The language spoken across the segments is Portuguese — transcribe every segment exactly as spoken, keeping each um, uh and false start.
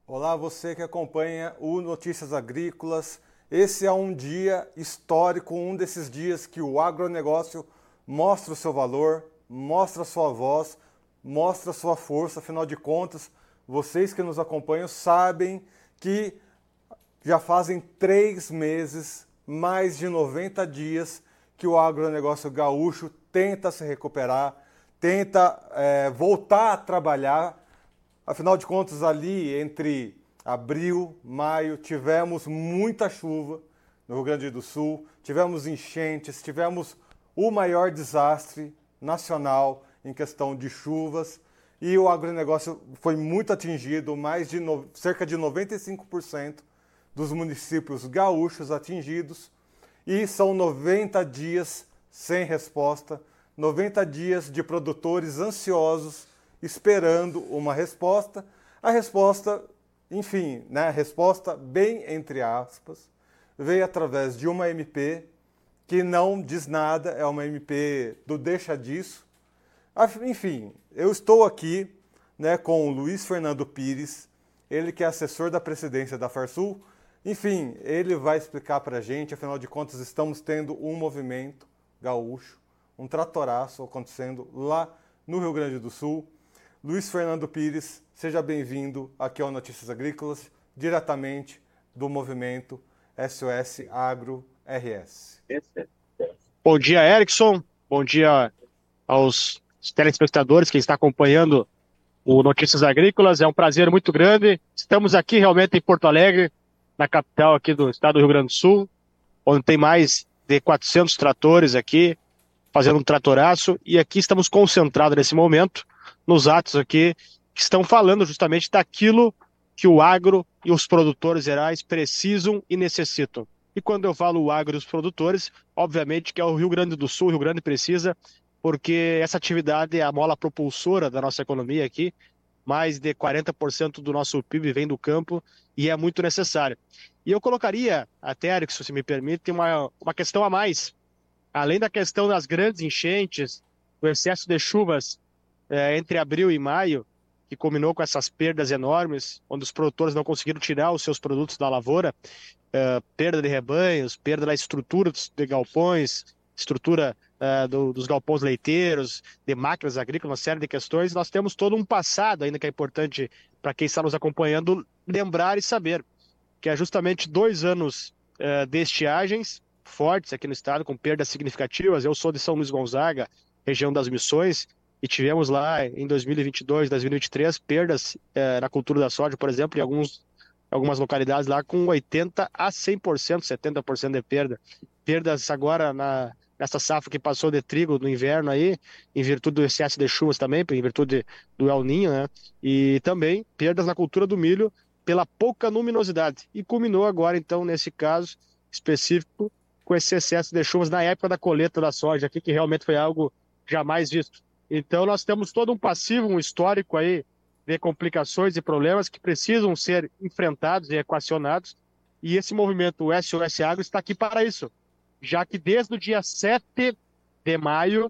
Olá, você que acompanha o Notícias Agrícolas. Esse é um dia histórico, um desses dias que o agronegócio mostra o seu valor, mostra a sua voz, mostra a sua força. Afinal de contas, vocês que nos acompanham sabem que já fazem três meses, mais de noventa dias, que o agronegócio gaúcho tenta se recuperar, tenta é, voltar a trabalhar. Afinal de contas, ali entre abril, maio, tivemos muita chuva no Rio Grande do Sul, tivemos enchentes, tivemos o maior desastre nacional em questão de chuvas e o agronegócio foi muito atingido, mais de no, cerca de noventa e cinco por cento dos municípios gaúchos atingidos, e são noventa dias sem resposta, noventa dias de produtores ansiosos esperando uma resposta. A resposta, enfim, né, a resposta bem entre aspas, veio através de uma M P que não diz nada, é uma M P do deixa disso. Enfim, eu estou aqui, né, com o Luiz Fernando Pires, ele que é assessor da presidência da Farsul. Enfim, ele vai explicar para a gente, afinal de contas estamos tendo um movimento gaúcho, um tratoraço acontecendo lá no Rio Grande do Sul. Luiz Fernando Pires, seja bem-vindo aqui ao Notícias Agrícolas, diretamente do movimento S O S Agro R S. Bom dia, Erickson. Bom dia aos telespectadores que estão acompanhando o Notícias Agrícolas. É um prazer muito grande. Estamos aqui realmente em Porto Alegre, na capital aqui do estado do Rio Grande do Sul, onde tem mais de quatrocentos tratores aqui, fazendo um tratoraço. E aqui estamos concentrados nesse momento nos atos aqui que estão falando justamente daquilo que o agro e os produtores rurais precisam e necessitam. E quando eu falo o agro e os produtores, obviamente que é o Rio Grande do Sul, o Rio Grande precisa, porque essa atividade é a mola propulsora da nossa economia aqui. Mais de quarenta por cento do nosso P I B vem do campo e é muito necessário. E eu colocaria, até, Erickson, se me permite, uma, uma questão a mais. Além da questão das grandes enchentes, do excesso de chuvas é, entre abril e maio, que culminou com essas perdas enormes, onde os produtores não conseguiram tirar os seus produtos da lavoura, é, perda de rebanhos, perda da estrutura de galpões, estrutura é, do, dos galpões leiteiros, de máquinas agrícolas, uma série de questões. Nós temos todo um passado ainda que é importante para quem está nos acompanhando lembrar e saber, que é justamente dois anos é, de estiagens fortes aqui no estado, com perdas significativas. Eu sou de São Luís Gonzaga, região das Missões, e tivemos lá em dois mil e vinte e dois, dois mil e vinte e três, perdas é, na cultura da soja, por exemplo, em alguns, algumas localidades lá com oitenta a cem por cento, setenta por cento de perda. Perdas agora na, nessa safra que passou de trigo no inverno aí, em virtude do excesso de chuvas também, em virtude do El Niño, né? E também perdas na cultura do milho pela pouca luminosidade. E culminou agora, então, nesse caso específico, com esse excesso de chuvas na época da colheita da soja aqui, que realmente foi algo jamais visto. Então, nós temos todo um passivo, um histórico aí de complicações e problemas que precisam ser enfrentados e equacionados. E esse movimento S O S Agro está aqui para isso, já que desde o dia sete de maio,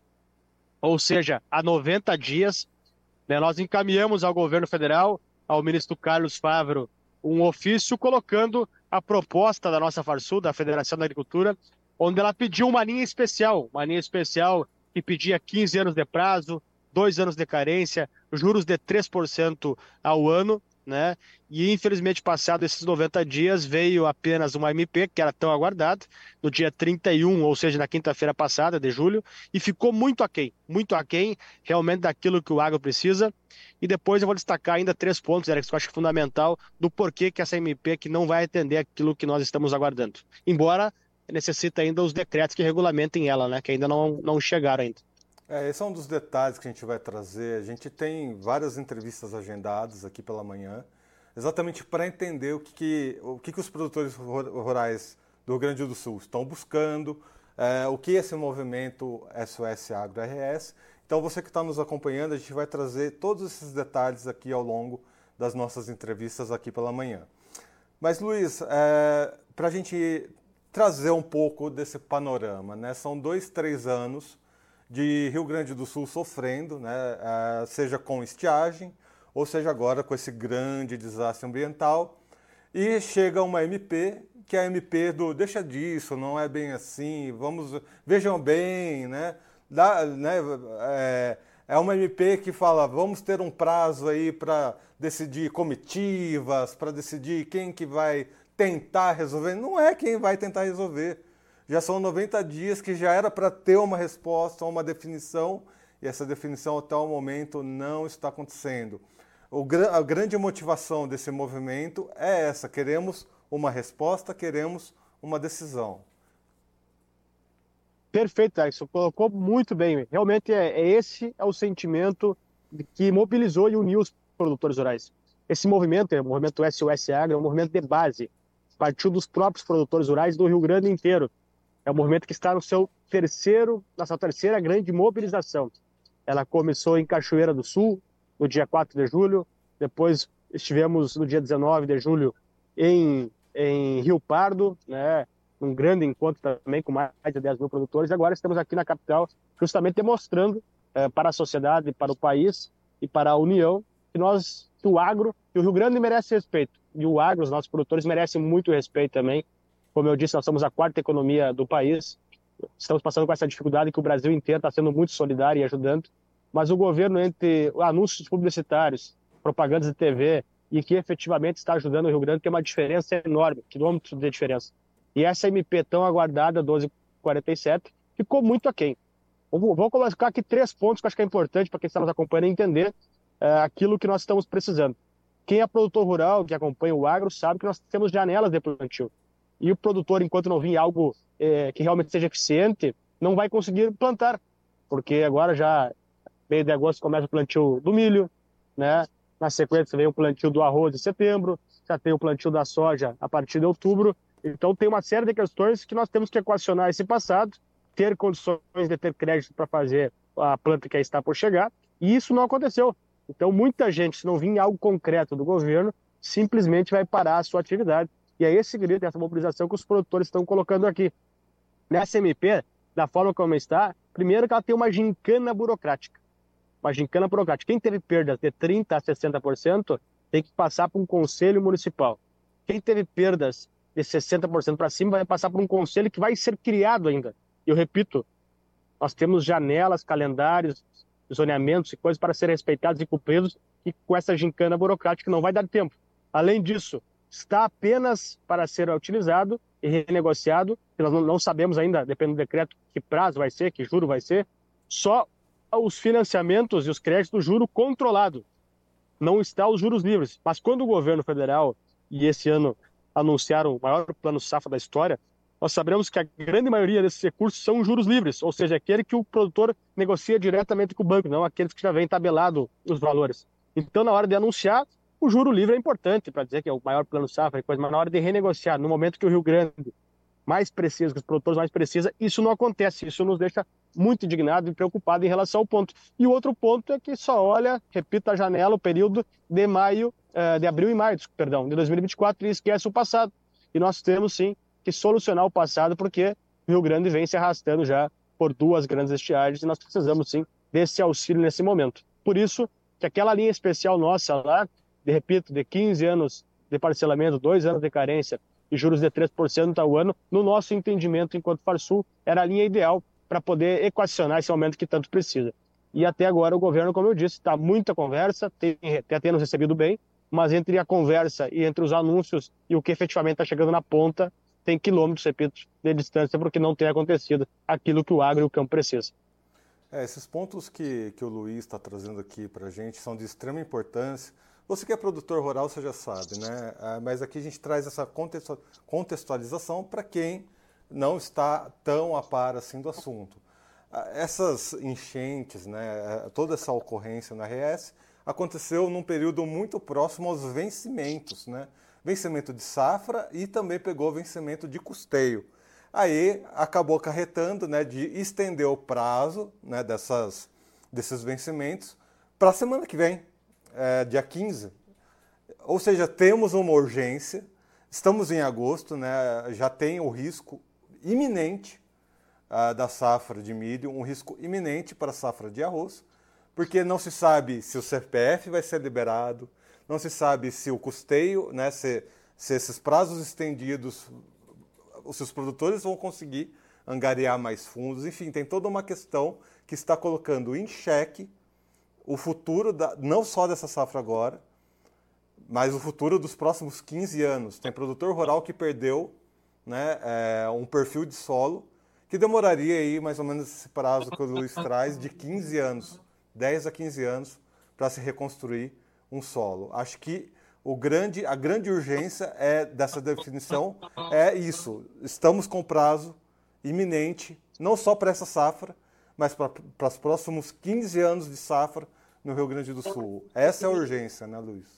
ou seja, há noventa dias, né, nós encaminhamos ao governo federal, ao ministro Carlos Favaro, um ofício colocando a proposta da nossa Farsul, da Federação da Agricultura, onde ela pediu uma linha especial, uma linha especial que pedia quinze anos de prazo, dois anos de carência, juros de três por cento ao ano, né? E infelizmente, passado esses noventa dias, veio apenas uma M P, que era tão aguardada, no dia trinta e um, ou seja, na quinta-feira passada, de julho, e ficou muito aquém, muito aquém realmente daquilo que o agro precisa. E depois eu vou destacar ainda três pontos, Eric, que eu acho fundamental, do porquê que essa M P que não vai atender aquilo que nós estamos aguardando. Embora necessita ainda os decretos que regulamentem ela, né? Que ainda não, não chegaram ainda. É, esse é um dos detalhes que a gente vai trazer. A gente tem várias entrevistas agendadas aqui pela manhã, exatamente para entender o que, que, o que, que os produtores rurais do Rio Grande do Sul estão buscando, é, o que esse movimento S O S Agro R S. Então, você que está nos acompanhando, a gente vai trazer todos esses detalhes aqui ao longo das nossas entrevistas aqui pela manhã. Mas, Luiz, é, para a gente trazer um pouco desse panorama, né? São dois, três anos de Rio Grande do Sul sofrendo, né? É, seja com estiagem ou seja, agora com esse grande desastre ambiental, e chega uma M P, que é a M P do deixa disso, não é bem assim, vamos, vejam bem, né? Dá, né é, é uma M P que fala, vamos ter um prazo aí para decidir comitivas, para decidir quem que vai tentar resolver. Não é quem vai tentar resolver. Já são noventa dias que já era para ter uma resposta, uma definição, e essa definição até o momento não está acontecendo. O, a grande motivação desse movimento é essa, queremos uma resposta, queremos uma decisão. Perfeito, Alex, colocou muito bem. Realmente é, é esse é o sentimento que mobilizou e uniu os produtores rurais. Esse movimento, o movimento S O S Agro, é um movimento de base, partiu dos próprios produtores rurais do Rio Grande inteiro. É um movimento que está no seu terceiro, na sua terceira grande mobilização. Ela começou em Cachoeira do Sul, no dia quatro de julho, depois estivemos no dia dezenove de julho em, em Rio Pardo, né, um grande encontro também com mais de dez mil produtores, e agora estamos aqui na capital justamente demonstrando eh, para a sociedade, para o país e para a União que nós, que o agro, que o Rio Grande merece respeito, e o agro, os nossos produtores merecem muito respeito também. Como eu disse, nós somos a quarta economia do país, estamos passando com essa dificuldade que o Brasil inteiro está sendo muito solidário e ajudando, mas o governo, entre anúncios publicitários, propagandas de T V, e que efetivamente está ajudando o Rio Grande, tem uma diferença enorme, quilômetros de diferença. E essa M P tão aguardada, doze quarenta e sete, ficou muito aquém. Vou colocar aqui três pontos que eu acho que é importante para quem está nos acompanhando entender uh, aquilo que nós estamos precisando. Quem é produtor rural, que acompanha o agro, sabe que nós temos janelas de plantio. E o produtor, enquanto não vir algo eh, que realmente seja eficiente, não vai conseguir plantar. Porque agora já, meio de agosto, começa o plantio do milho, né? Na sequência vem o plantio do arroz em setembro, já tem o plantio da soja a partir de outubro. Então tem uma série de questões que nós temos que equacionar esse passado, ter condições de ter crédito para fazer a planta que aí está por chegar, e isso não aconteceu. Então muita gente, se não vir algo concreto do governo, simplesmente vai parar a sua atividade. E é esse grito, essa mobilização que os produtores estão colocando aqui. Nessa M P, da forma como está, primeiro que ela tem uma gincana burocrática. Uma gincana burocrática. Quem teve perdas de trinta por cento a sessenta por cento tem que passar por um conselho municipal. Quem teve perdas de sessenta por cento para cima vai passar por um conselho que vai ser criado ainda. Eu repito, nós temos janelas, calendários, zoneamentos e coisas para serem respeitados e cumpridos, e com essa gincana burocrática não vai dar tempo. Além disso, está apenas para ser utilizado e renegociado, que nós não sabemos ainda, depende do decreto, que prazo vai ser, que juro vai ser, só os financiamentos e os créditos do juro controlado. Não está os juros livres. Mas quando o governo federal, e esse ano anunciaram o maior plano safra da história, nós sabemos que a grande maioria desses recursos são juros livres, ou seja, aquele que o produtor negocia diretamente com o banco, não aqueles que já vem tabelado os valores. Então, na hora de anunciar, o juro livre é importante para dizer que é o maior plano safra, mas na hora de renegociar, no momento que o Rio Grande mais precisa, que os produtores mais precisam, isso não acontece. Isso nos deixa muito indignado e preocupado em relação ao ponto. E o outro ponto é que só olha, repito, a janela, o período de maio, de abril e maio, perdão, de dois mil e vinte e quatro, e esquece o passado. E nós temos, sim, que solucionar o passado, porque o Rio Grande vem se arrastando já por duas grandes estiagens, e nós precisamos, sim, desse auxílio nesse momento. Por isso, que aquela linha especial nossa lá, de, repito, de quinze anos de parcelamento, dois anos de carência e juros de três por cento ao ano, no nosso entendimento, enquanto Farsul, era a linha ideal para poder equacionar esse aumento que tanto precisa. E até agora o governo, como eu disse, está muita conversa, tem até nos recebido bem, mas entre a conversa e entre os anúncios e o que efetivamente está chegando na ponta, tem quilômetros, repito, de distância, porque não tem acontecido aquilo que o agro e o campo precisam. É, esses pontos que, que o Luiz está trazendo aqui para a gente são de extrema importância. Você que é produtor rural, você já sabe, né? Ah, mas aqui a gente traz essa contextualização para quem não está tão a par assim do assunto. Ah, essas enchentes, né, toda essa ocorrência na R S aconteceu num período muito próximo aos vencimentos, né? Vencimento de safra e também pegou vencimento de custeio. Aí acabou acarretando, né, de estender o prazo, né, dessas, desses vencimentos para a semana que vem, é, dia quinze. Ou seja, temos uma urgência, estamos em agosto, né, já tem o risco iminente uh, da safra de milho, um risco iminente para a safra de arroz, porque não se sabe se o C P F vai ser liberado, não se sabe se o custeio, né, se, se esses prazos estendidos, se os produtores vão conseguir angariar mais fundos, enfim, tem toda uma questão que está colocando em xeque o futuro, da, não só dessa safra agora, mas o futuro dos próximos quinze anos. Tem produtor rural que perdeu, né, é, um perfil de solo que demoraria aí mais ou menos esse prazo que o Luiz traz de quinze anos, dez a quinze anos, para se reconstruir um solo. Acho que o grande, a grande urgência é dessa definição é isso. Estamos com prazo iminente, não só para essa safra, mas para, para os próximos quinze anos de safra no Rio Grande do Sul. Essa é a urgência, né, Luiz?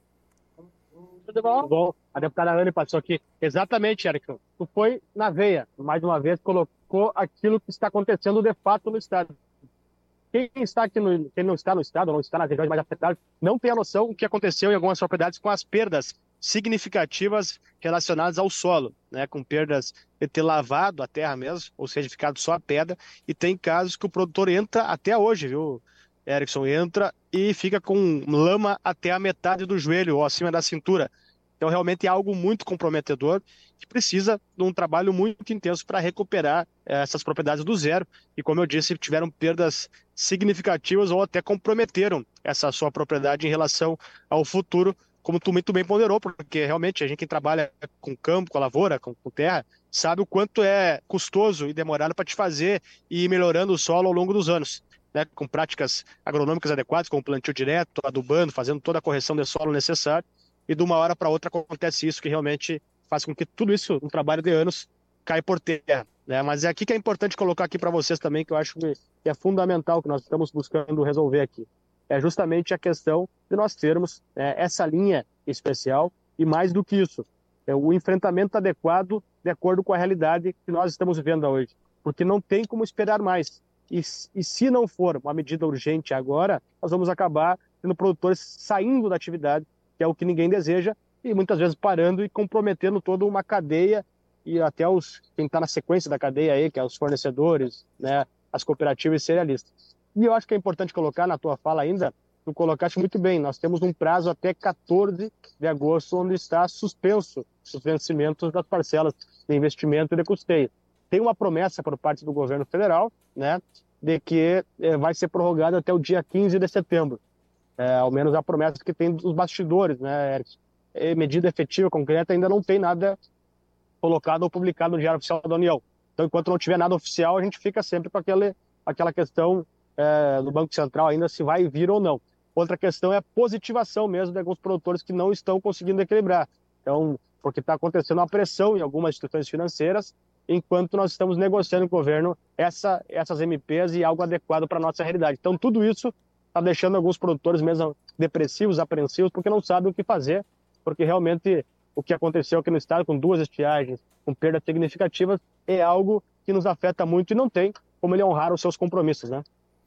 Tudo bom? Tudo bom. A deputada Anne passou aqui. Exatamente, Erickson. Tu foi na veia. Mais uma vez, colocou aquilo que está acontecendo de fato no Estado. Quem está aqui no, quem não está no Estado, ou não está nas regiões mais afetadas, não tem a noção do que aconteceu em algumas propriedades com as perdas significativas relacionadas ao solo, né? Com perdas de ter lavado a terra mesmo, ou seja, ficado só a pedra. E tem casos que o produtor entra até hoje, viu, Erickson? Entra e fica com lama até a metade do joelho ou acima da cintura. Então, realmente é algo muito comprometedor que precisa de um trabalho muito intenso para recuperar eh, essas propriedades do zero. E, como eu disse, tiveram perdas significativas ou até comprometeram essa sua propriedade em relação ao futuro, como tu muito bem ponderou, porque realmente a gente que trabalha com campo, com a lavoura, com, com terra, sabe o quanto é custoso e demorado para te fazer e ir melhorando o solo ao longo dos anos, né? Com práticas agronômicas adequadas, como plantio direto, adubando, fazendo toda a correção de solo necessária. E de uma hora para outra acontece isso, que realmente faz com que tudo isso, um trabalho de anos, caia por terra, né? Mas é aqui que é importante colocar aqui para vocês também, que eu acho que é fundamental, que nós estamos buscando resolver aqui. É justamente a questão de nós termos é, essa linha especial e, mais do que isso, é o enfrentamento adequado de acordo com a realidade que nós estamos vivendo hoje. Porque não tem como esperar mais. E, e se não for uma medida urgente agora, nós vamos acabar tendo produtores saindo da atividade, que é o que ninguém deseja, e muitas vezes parando e comprometendo toda uma cadeia e até os quem está na sequência da cadeia aí, que é os fornecedores, né, as cooperativas e cerealistas. E eu acho que é importante colocar na tua fala ainda, tu colocaste muito bem, nós temos um prazo até quatorze de agosto, onde está suspenso os vencimentos das parcelas de investimento e de custeio. Tem uma promessa por parte do governo federal, né, de que eh, vai ser prorrogado até o dia quinze de setembro. É, ao menos a promessa que tem dos bastidores, né, Erickson? E medida efetiva, concreta, ainda não tem nada colocado ou publicado no Diário Oficial da União. Então, enquanto não tiver nada oficial, a gente fica sempre com aquele, aquela questão é, do Banco Central ainda se vai vir ou não. Outra questão é a positivação mesmo de alguns produtores que não estão conseguindo equilibrar. Então, porque está acontecendo uma pressão em algumas instituições financeiras, enquanto nós estamos negociando com o governo essa, essas M Ps e algo adequado para a nossa realidade. Então, tudo isso está deixando alguns produtores mesmo depressivos, apreensivos, porque não sabem o que fazer, porque realmente o que aconteceu aqui no estado, com duas estiagens, com perdas significativas, é algo que nos afeta muito e não tem como ele honrar os seus compromissos, né?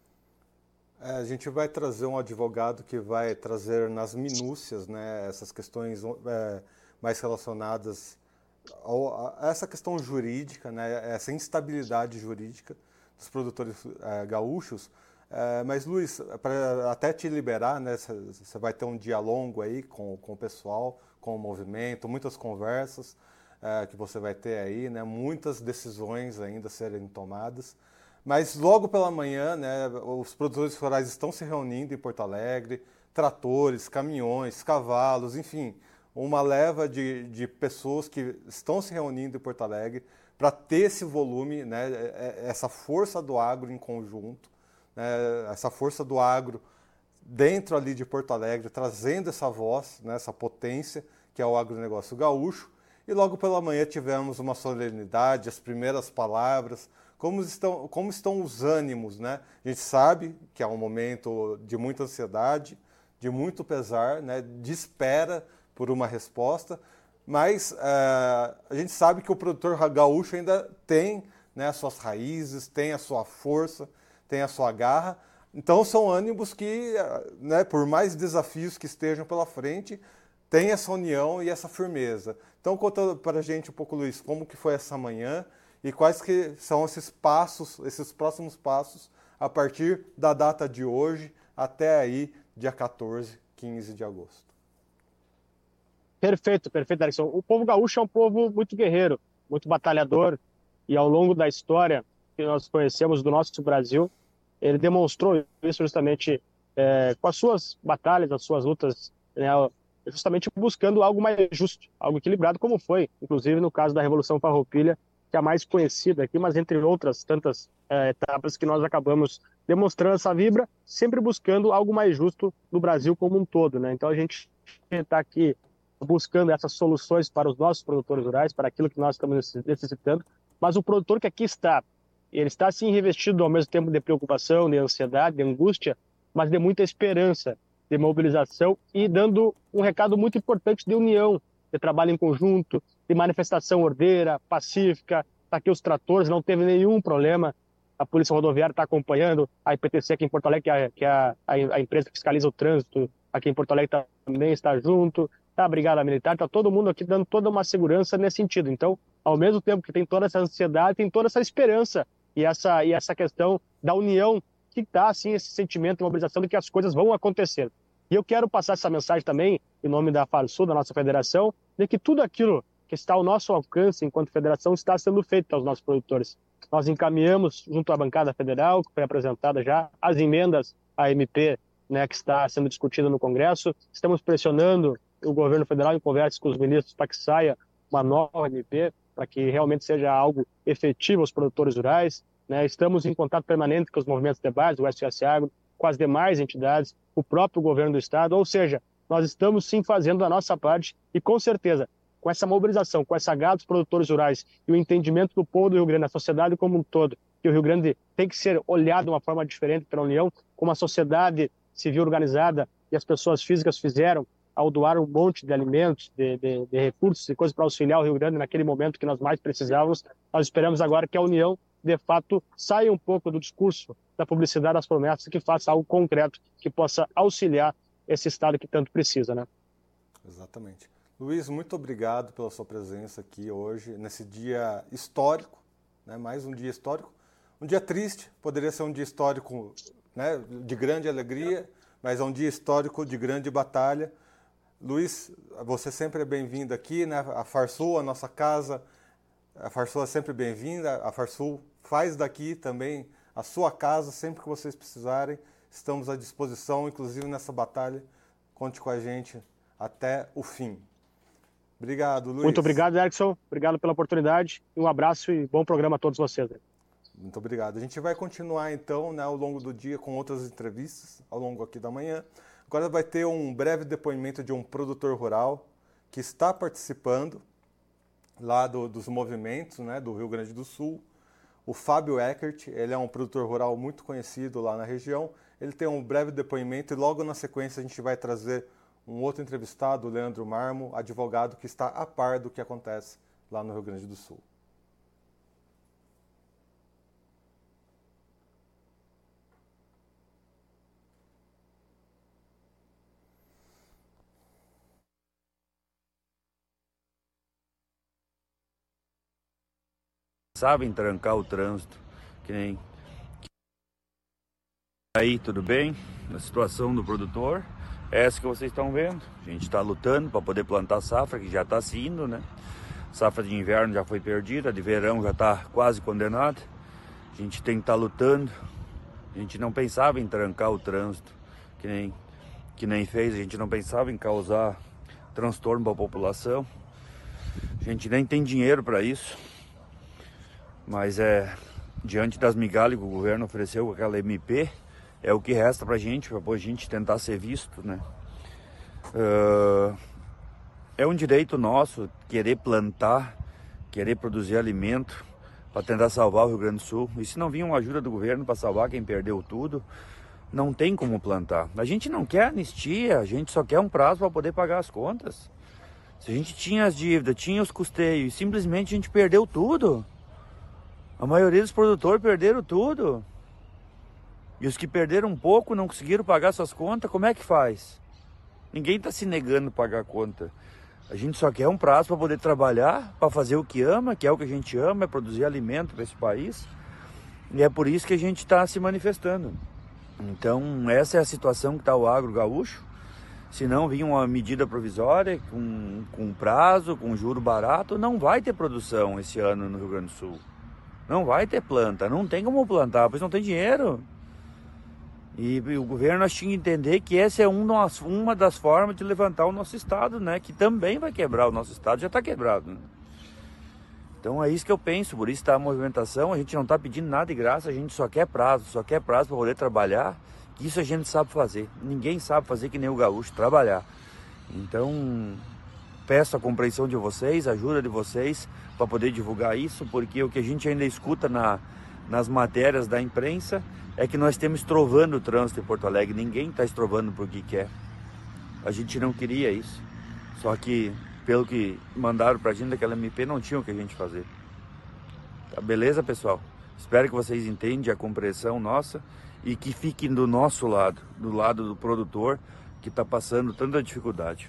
É, a gente vai trazer um advogado que vai trazer nas minúcias, né, essas questões é, mais relacionadas ao, a essa questão jurídica, né, essa instabilidade jurídica dos produtores é, gaúchos. É, mas, Luiz, para até te liberar, né, você vai ter um dia longo aí com, com o pessoal, com o movimento, muitas conversas é, que você vai ter aí, né, muitas decisões ainda a serem tomadas. Mas logo pela manhã, né, os produtores rurais estão se reunindo em Porto Alegre, tratores, caminhões, cavalos, enfim, uma leva de, de pessoas que estão se reunindo em Porto Alegre para ter esse volume, né, essa força do agro em conjunto, né, essa força do agro dentro ali de Porto Alegre, trazendo essa voz, né, essa potência que é o agronegócio gaúcho. E logo pela manhã tivemos uma solenidade, as primeiras palavras, como estão, como estão os ânimos, né? A gente sabe que é um momento de muita ansiedade, de muito pesar, né, de espera por uma resposta, mas uh, a gente sabe que o produtor gaúcho ainda tem, né, as suas raízes, tem a sua força, tem a sua garra. Então são ânimos que, né, por mais desafios que estejam pela frente, tem essa união e essa firmeza. Então conta para a gente um pouco, Luiz, como que foi essa manhã e quais que são esses passos, esses próximos passos a partir da data de hoje, até aí, dia quatorze, quinze de agosto. Perfeito, perfeito, Erickson. O povo gaúcho é um povo muito guerreiro, muito batalhador, e ao longo da história que nós conhecemos do nosso Brasil, ele demonstrou isso justamente é, com as suas batalhas, as suas lutas, né, justamente buscando algo mais justo, algo equilibrado, como foi, inclusive no caso da Revolução Farroupilha, que é a mais conhecida aqui, mas entre outras tantas é, etapas que nós acabamos demonstrando essa vibra, sempre buscando algo mais justo no Brasil como um todo, né? Então a gente está aqui buscando essas soluções para os nossos produtores rurais, para aquilo que nós estamos necessitando, mas o produtor que aqui está, ele está sim revestido ao mesmo tempo de preocupação, de ansiedade, de angústia, mas de muita esperança, de mobilização e dando um recado muito importante de união, de trabalho em conjunto, de manifestação ordeira, pacífica. Está aqui os tratores, não teve nenhum problema. A Polícia Rodoviária está acompanhando, a I P T C aqui em Porto Alegre, que é, que é a, a empresa que fiscaliza o trânsito aqui em Porto Alegre, também está junto. Tá, a Brigada Militar, está todo mundo aqui dando toda uma segurança nesse sentido. Então, ao mesmo tempo que tem toda essa ansiedade, tem toda essa esperança e essa, e essa questão da união, que está, assim, esse sentimento de mobilização de que as coisas vão acontecer. E eu quero passar essa mensagem também, em nome da Farsul, da nossa federação, de que tudo aquilo que está ao nosso alcance enquanto federação está sendo feito aos nossos produtores. Nós encaminhamos, junto à bancada federal, que foi apresentada já, as emendas à M P, né, que está sendo discutida no Congresso. Estamos pressionando o governo federal em conversas com os ministros para que saia uma nova M P, para que realmente seja algo efetivo aos produtores rurais. Né? Estamos em contato permanente com os movimentos de base, o S S Agro, com as demais entidades, o próprio governo do estado, ou seja, nós estamos sim fazendo a nossa parte e com certeza, com essa mobilização, com essa garra dos produtores rurais e o entendimento do povo do Rio Grande, da sociedade como um todo, que o Rio Grande tem que ser olhado de uma forma diferente pela União, como a sociedade civil organizada e as pessoas físicas fizeram ao doar um monte de alimentos, de, de, de recursos e coisas para auxiliar o Rio Grande naquele momento que nós mais precisávamos. Nós esperamos agora que a União, de fato, saia um pouco do discurso da publicidade das promessas, que faça algo concreto que possa auxiliar esse Estado que tanto precisa, né? Exatamente. Luiz, muito obrigado pela sua presença aqui hoje, nesse dia histórico, né? Mais um dia histórico. Um dia triste, poderia ser um dia histórico, né, de grande alegria, mas é um dia histórico de grande batalha. Luiz, você sempre é bem-vindo aqui, né? A Farsul, a nossa casa, a Farsul é sempre bem-vinda. A Farsul faz daqui também a sua casa, sempre que vocês precisarem. Estamos à disposição, inclusive nessa batalha. Conte com a gente até o fim. Obrigado, Luiz. Muito obrigado, Erickson. Obrigado pela oportunidade. Um abraço e bom programa a todos vocês. Muito obrigado. A gente vai continuar, então, né, ao longo do dia com outras entrevistas, ao longo aqui da manhã. Agora vai ter um breve depoimento de um produtor rural que está participando lá do, dos movimentos, né, do Rio Grande do Sul. O Fábio Eckert, ele é um produtor rural muito conhecido lá na região. Ele tem um breve depoimento e logo na sequência a gente vai trazer um outro entrevistado, o Leandro Marmo, advogado que está a par do que acontece lá no Rio Grande do Sul. Sabem trancar o trânsito, que nem... Aí, tudo bem? A situação do produtor é essa que vocês estão vendo. A gente está lutando para poder plantar safra, que já está se indo, né? Safra de inverno já foi perdida, a de verão já está quase condenada. A gente tem que estar lutando. A gente não pensava em trancar o trânsito, que nem, que nem fez. A gente não pensava em causar transtorno para a população. A gente nem tem dinheiro para isso. Mas é, diante das migalhas que o governo ofereceu com aquela M P, é o que resta pra gente, pra a gente tentar ser visto, né? Uh, é um direito nosso querer plantar, querer produzir alimento para tentar salvar o Rio Grande do Sul. E se não vir uma ajuda do governo para salvar quem perdeu tudo, não tem como plantar. A gente não quer anistia, a gente só quer um prazo para poder pagar as contas. Se a gente tinha as dívidas, tinha os custeios, e simplesmente a gente perdeu tudo. A maioria dos produtores perderam tudo. E os que perderam um pouco, não conseguiram pagar suas contas, como é que faz? Ninguém está se negando a pagar a conta. A gente só quer um prazo para poder trabalhar, para fazer o que ama, que é o que a gente ama, é produzir alimento para esse país. E é por isso que a gente está se manifestando. Então, essa é a situação que está o agro gaúcho. Se não vir uma medida provisória, com, com prazo, com juro barato, não vai ter produção esse ano no Rio Grande do Sul. Não vai ter planta, não tem como plantar, pois não tem dinheiro. E, e o governo nós tinha que entender que essa é um, uma das formas de levantar o nosso estado, né? Que também vai quebrar o nosso estado, já está quebrado, né? Então é isso que eu penso, por isso está a movimentação, a gente não está pedindo nada de graça, a gente só quer prazo, só quer prazo para poder trabalhar, que isso a gente sabe fazer. Ninguém sabe fazer que nem o gaúcho, trabalhar. Então, peço a compreensão de vocês, a ajuda de vocês para poder divulgar isso, porque o que a gente ainda escuta na, nas matérias da imprensa é que nós temos estrovando o trânsito em Porto Alegre. Ninguém está estrovando porque quer. A gente não queria isso. Só que, pelo que mandaram para a gente daquela M P, não tinha o que a gente fazer. Tá, beleza, pessoal? Espero que vocês entendam a compreensão nossa e que fiquem do nosso lado, do lado do produtor que está passando tanta dificuldade.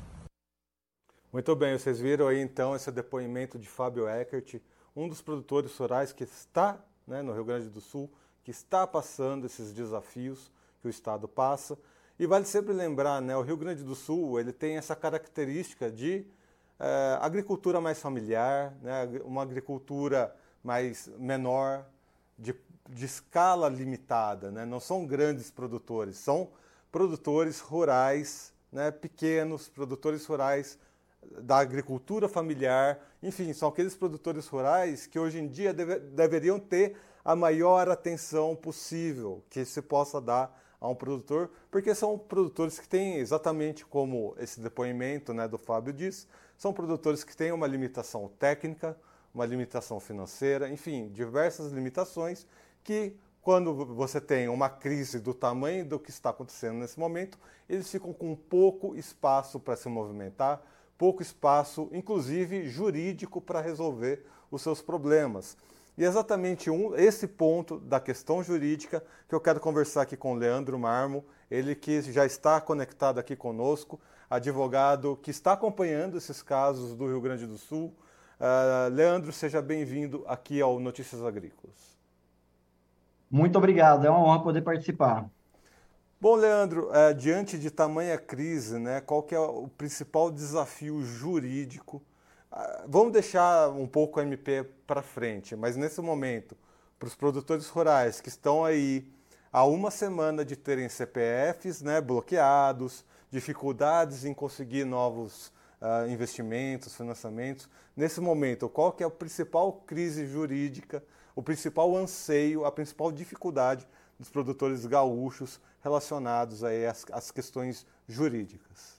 Muito bem, vocês viram aí então esse depoimento de Fábio Eckert, um dos produtores rurais que está, né, no Rio Grande do Sul, que está passando esses desafios que o Estado passa. E vale sempre lembrar, né, o Rio Grande do Sul ele tem essa característica de é, agricultura mais familiar, né, uma agricultura mais menor, de, de escala limitada, né, não são grandes produtores, são produtores rurais, né, pequenos, produtores rurais da agricultura familiar, enfim, são aqueles produtores rurais que hoje em dia deve, deveriam ter a maior atenção possível que se possa dar a um produtor, porque são produtores que têm, exatamente como esse depoimento, né, do Fábio diz, são produtores que têm uma limitação técnica, uma limitação financeira, enfim, diversas limitações que, quando você tem uma crise do tamanho do que está acontecendo nesse momento, eles ficam com pouco espaço para se movimentar, pouco espaço, inclusive jurídico, para resolver os seus problemas. E exatamente um, esse ponto da questão jurídica que eu quero conversar aqui com o Leandro Marmo, ele que já está conectado aqui conosco, advogado que está acompanhando esses casos do Rio Grande do Sul. Uh, Leandro, seja bem-vindo aqui ao Notícias Agrícolas. Muito obrigado, é uma honra poder participar. Bom, Leandro, é, diante de tamanha crise, né, qual que é o principal desafio jurídico? Ah, vamos deixar um pouco a M P para frente, mas nesse momento, para os produtores rurais que estão aí há uma semana de terem C P Fs, né, bloqueados, dificuldades em conseguir novos uh, investimentos, financiamentos, nesse momento, qual que é a principal crise jurídica, o principal anseio, a principal dificuldade dos produtores gaúchos relacionados aí às, às questões jurídicas?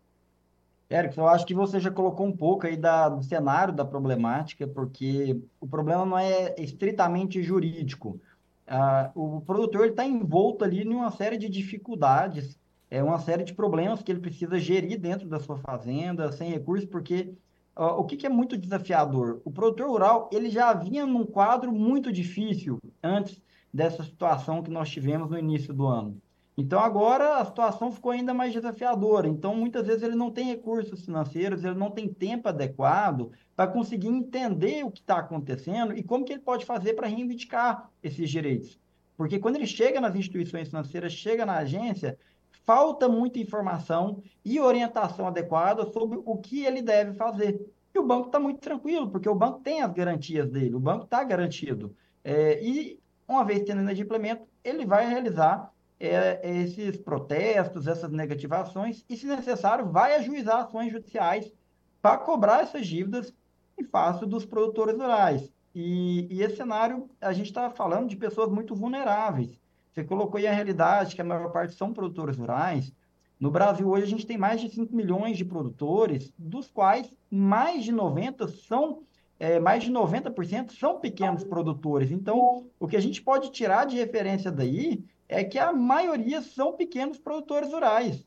Érico, eu acho que você já colocou um pouco aí da, do cenário da problemática, porque o problema não é estritamente jurídico. Ah, o produtor está envolto ali em uma série de dificuldades, é uma série de problemas que ele precisa gerir dentro da sua fazenda, sem recursos, porque ah, o que, que é muito desafiador? O produtor rural ele já vinha num quadro muito difícil antes dessa situação que nós tivemos no início do ano. Então, agora a situação ficou ainda mais desafiadora. Então, muitas vezes ele não tem recursos financeiros, ele não tem tempo adequado para conseguir entender o que está acontecendo e como que ele pode fazer para reivindicar esses direitos. Porque quando ele chega nas instituições financeiras, chega na agência, falta muita informação e orientação adequada sobre o que ele deve fazer. E o banco está muito tranquilo, porque o banco tem as garantias dele, o banco está garantido. É, e, uma vez tendo inadimplemento, ele vai realizar É, esses protestos, essas negativações, e, se necessário, vai ajuizar ações judiciais para cobrar essas dívidas em face dos produtores rurais. E, e esse cenário, a gente está falando de pessoas muito vulneráveis. Você colocou aí a realidade que a maior parte são produtores rurais. No Brasil, hoje, a gente tem mais de cinco milhões de produtores, dos quais mais de noventa são É, mais de noventa por cento são pequenos produtores. Então, o que a gente pode tirar de referência daí é que a maioria são pequenos produtores rurais.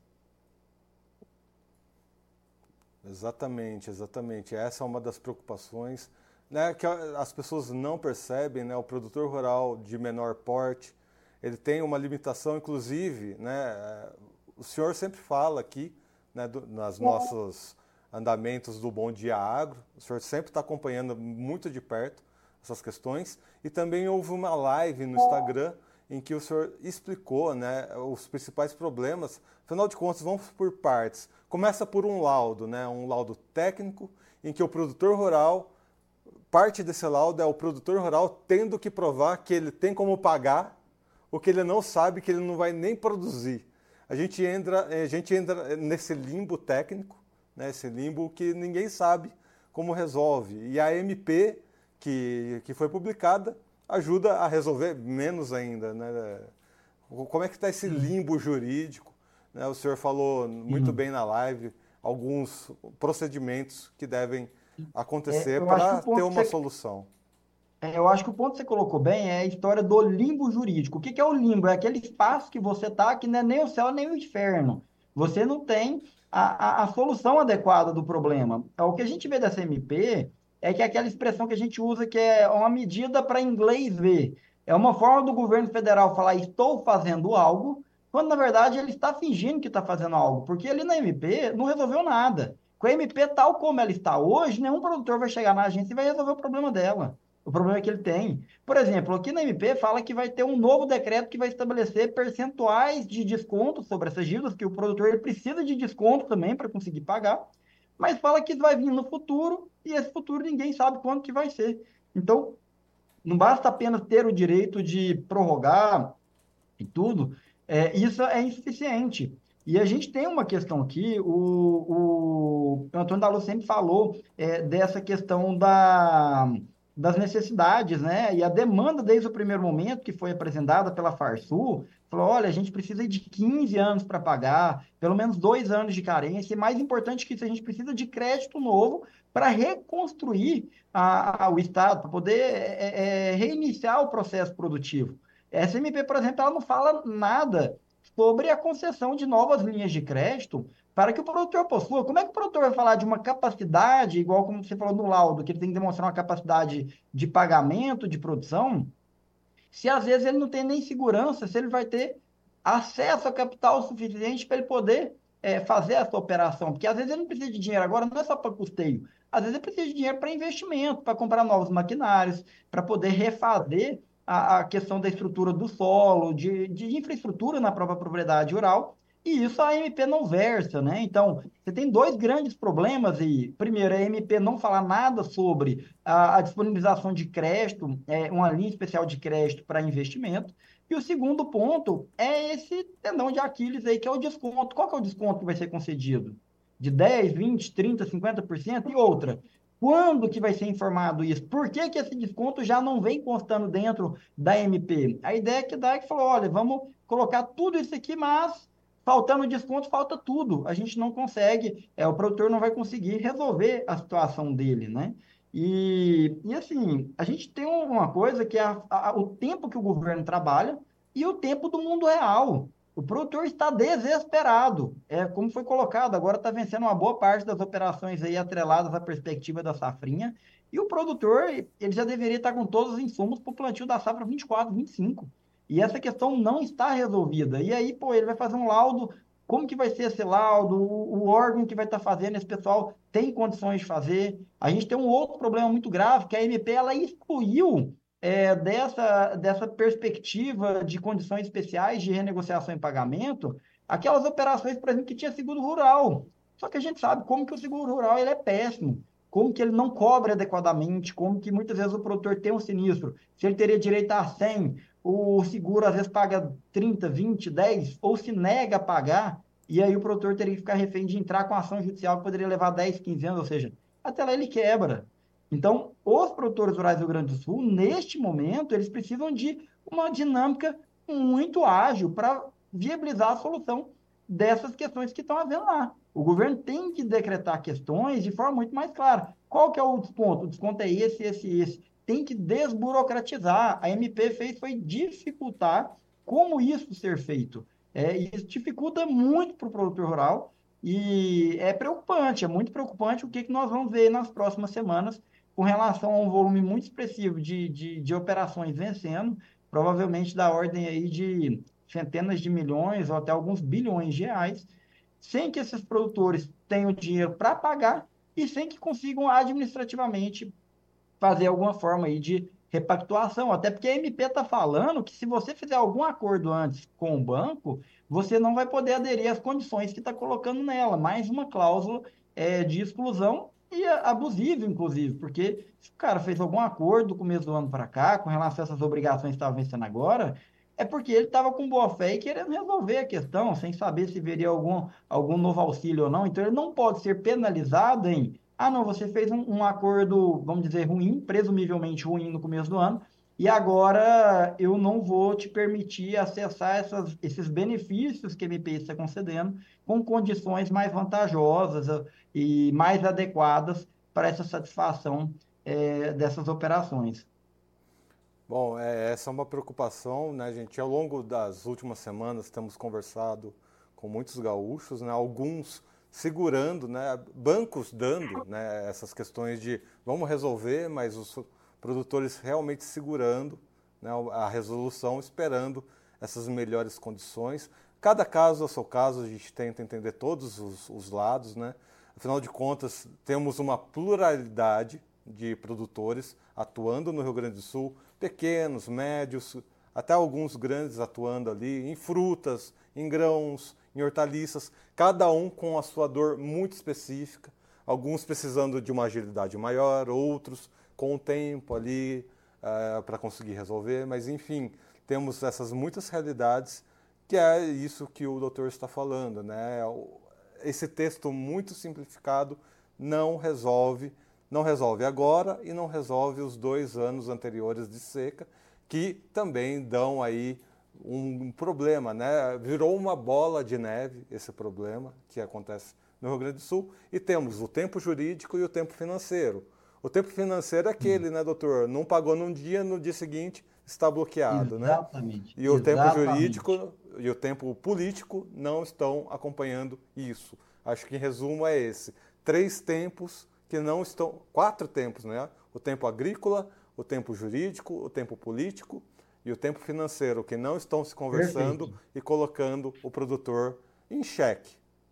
Exatamente, exatamente. Essa é uma das preocupações, né, que as pessoas não percebem, né? O produtor rural de menor porte, ele tem uma limitação, inclusive, né? O senhor sempre fala aqui, né, do, nas nossos andamentos do Bom Dia Agro, o senhor sempre está acompanhando muito de perto essas questões, e também houve uma live no Instagram em que o senhor explicou, né, os principais problemas. Afinal de contas, vamos por partes. Começa por um laudo, né, um laudo técnico, em que o produtor rural, parte desse laudo é o produtor rural tendo que provar que ele tem como pagar o que ele não sabe, que ele não vai nem produzir. A gente entra, a gente entra nesse limbo técnico, né, esse limbo que ninguém sabe como resolve. E a M P que, que foi publicada ajuda a resolver menos ainda, né? Como é que está esse limbo jurídico? Né? O senhor falou muito Uhum. bem na live alguns procedimentos que devem É, acontecer eu acho que para o ter ponto que uma você, solução. é, eu acho que o ponto que você colocou bem é a história do limbo jurídico. O que que é o limbo? É aquele espaço que você está, que não é nem o céu nem o inferno. Você não tem a, a, a solução adequada do problema. É, o que a gente vê dessa M P é que é aquela expressão que a gente usa que é uma medida para inglês ver. É uma forma do governo federal falar estou fazendo algo, quando na verdade ele está fingindo que está fazendo algo, porque ali na M P não resolveu nada. Com a M P tal como ela está hoje, nenhum produtor vai chegar na agência e vai resolver o problema dela. O problema é que ele tem. Por exemplo, aqui na M P fala que vai ter um novo decreto que vai estabelecer percentuais de desconto sobre essas dívidas, que o produtor ele precisa de desconto também para conseguir pagar, mas fala que isso vai vir no futuro e esse futuro ninguém sabe quando que vai ser. Então, não basta apenas ter o direito de prorrogar e tudo, é, isso é insuficiente. E a gente tem uma questão aqui, o, o Antônio da Luz sempre falou é, dessa questão da, das necessidades, né? E a demanda desde o primeiro momento que foi apresentada pela Farsul, falou, olha, a gente precisa de quinze anos para pagar, pelo menos dois anos de carência, e mais importante que isso, a gente precisa de crédito novo para reconstruir a, a, o Estado, para poder é, é, reiniciar o processo produtivo. Essa M P, por exemplo, ela não fala nada sobre a concessão de novas linhas de crédito para que o produtor possua. Como é que o produtor vai falar de uma capacidade, igual como você falou no laudo, que ele tem que demonstrar uma capacidade de pagamento, de produção, se às vezes ele não tem nem segurança, se ele vai ter acesso a capital suficiente para ele poder é, fazer essa operação? Porque às vezes ele não precisa de dinheiro agora, não é só para custeio, às vezes ele precisa de dinheiro para investimento, para comprar novos maquinários, para poder refazer a, a questão da estrutura do solo, de, de infraestrutura na própria propriedade rural, e isso a M P não versa, né? Então, você tem dois grandes problemas aí. Primeiro, a M P não falar nada sobre a, a disponibilização de crédito, é, uma linha especial de crédito para investimento. E o segundo ponto é esse tendão de Aquiles aí, que é o desconto. Qual que é o desconto que vai ser concedido? De dez, vinte, trinta, cinquenta por cento? E outra, quando que vai ser informado isso? Por que que esse desconto já não vem constando dentro da M P? A ideia que dá é que falou, olha, vamos colocar tudo isso aqui, mas faltando desconto, falta tudo. A gente não consegue, é, o produtor não vai conseguir resolver a situação dele, né? E, e assim, a gente tem uma coisa que é a, a, o tempo que o governo trabalha e o tempo do mundo real. O produtor está desesperado. É como foi colocado, agora está vencendo uma boa parte das operações aí atreladas à perspectiva da safrinha. E o produtor, ele já deveria estar com todos os insumos para o plantio da safra vinte e quatro, vinte e cinco. E essa questão não está resolvida. E aí, pô, ele vai fazer um laudo. Como que vai ser esse laudo? O, o órgão que vai estar fazendo, esse pessoal tem condições de fazer. A gente tem um outro problema muito grave, que a M P ela excluiu é, dessa, dessa perspectiva de condições especiais de renegociação e pagamento, aquelas operações, por exemplo, que tinha seguro rural. Só que a gente sabe como que o seguro rural ele é péssimo, como que ele não cobre adequadamente, como que muitas vezes o produtor tem um sinistro. Se ele teria direito a cem, o seguro às vezes paga trinta, vinte, dez, ou se nega a pagar, e aí o produtor teria que ficar refém de entrar com ação judicial que poderia levar dez, quinze anos, ou seja, até lá ele quebra. Então, os produtores rurais do Rio Grande do Sul, neste momento, eles precisam de uma dinâmica muito ágil para viabilizar a solução dessas questões que estão havendo lá. O governo tem que decretar questões de forma muito mais clara. Qual que é o desconto? O desconto é esse, esse, esse. Tem que desburocratizar. A M P fez foi dificultar como isso ser feito. É, isso dificulta muito para o produtor rural e é preocupante, é muito preocupante o que, que nós vamos ver nas próximas semanas com relação a um volume muito expressivo de, de, de operações vencendo, provavelmente da ordem aí de centenas de milhões ou até alguns bilhões de reais, sem que esses produtores tenham dinheiro para pagar e sem que consigam administrativamente fazer alguma forma aí de repactuação, até porque a M P está falando que se você fizer algum acordo antes com o banco, você não vai poder aderir às condições que está colocando nela, mais uma cláusula é, de exclusão e abusiva, inclusive, porque se o cara fez algum acordo do começo do ano para cá, com relação a essas obrigações que estavam vencendo agora, é porque ele estava com boa fé e querendo resolver a questão, sem saber se veria algum, algum novo auxílio ou não. Então, ele não pode ser penalizado em, ah, não, você fez um, um acordo, vamos dizer, ruim, presumivelmente ruim no começo do ano, e agora eu não vou te permitir acessar essas, esses benefícios que a M P I está concedendo com condições mais vantajosas e mais adequadas para essa satisfação é, dessas operações. Bom, é, essa é uma preocupação, né, gente? Ao longo das últimas semanas temos conversado com muitos gaúchos, né, alguns segurando, né, bancos dando, né, essas questões de vamos resolver, mas os produtores realmente segurando, né, a resolução, esperando essas melhores condições. Cada caso é o seu caso, a gente tenta entender todos os, os lados, né? Afinal de contas, temos uma pluralidade de produtores atuando no Rio Grande do Sul, pequenos, médios, até alguns grandes atuando ali, em frutas, em grãos, em hortaliças, cada um com a sua dor muito específica, alguns precisando de uma agilidade maior, outros com o tempo ali uh, para conseguir resolver, mas enfim, temos essas muitas realidades, que é isso que o doutor está falando, né? Esse texto muito simplificado não resolve Não resolve agora e não resolve os dois anos anteriores de seca, que também dão aí um problema, né? Virou uma bola de neve esse problema que acontece no Rio Grande do Sul, e temos o tempo jurídico e o tempo financeiro. O tempo financeiro é aquele, né, doutor? Não pagou num dia, no dia seguinte está bloqueado, né? Exatamente. E o tempo Exatamente. jurídico e o tempo político não estão acompanhando isso. Acho que em resumo é esse. Três tempos que não estão, quatro tempos, né? O tempo agrícola, o tempo jurídico, o tempo político e o tempo financeiro, que não estão se conversando Perfeito. e colocando o produtor em xeque.